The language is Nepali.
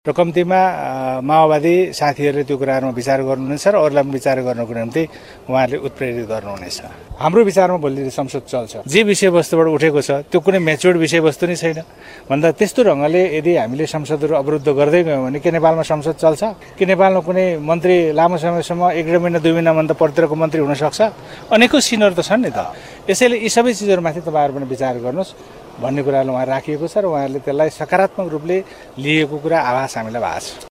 र कम्तीमा माओवादी साथीहरूले त्यो कुराहरूमा विचार गर्नुहुनेछ र अरूलाई पनि विचार गर्नको निम्ति उहाँहरूले उत्प्रेरित गर्नुहुनेछ। हाम्रो विचारमा भोलि संसद चल्छ, जे विषयवस्तुबाट उठेको छ त्यो कुनै म्याच्योर्ड विषयवस्तु नै छैन भन्दा त्यस्तो ढङ्गले यदि हामीले संसदहरू अवरुद्ध गर्दै गयौँ भने के नेपालमा संसद चल्छ? के नेपालमा कुनै मन्त्री लामो समयसम्म 1.5 महिना 2 महिनाभन्दा परतिरको मन्त्री हुन सक्छ? अनेकौं सिनहरू त छन् नि त। यसैले यी सबै चिजहरूमाथि तपाईँहरू पनि विचार गर्नुहोस् भन्ने कुरालाई उहाँ राखिएको छ र उहाँहरूले त्यसलाई सकारात्मक रूपले लिएको कुरा आभास हामीलाई भएको छ।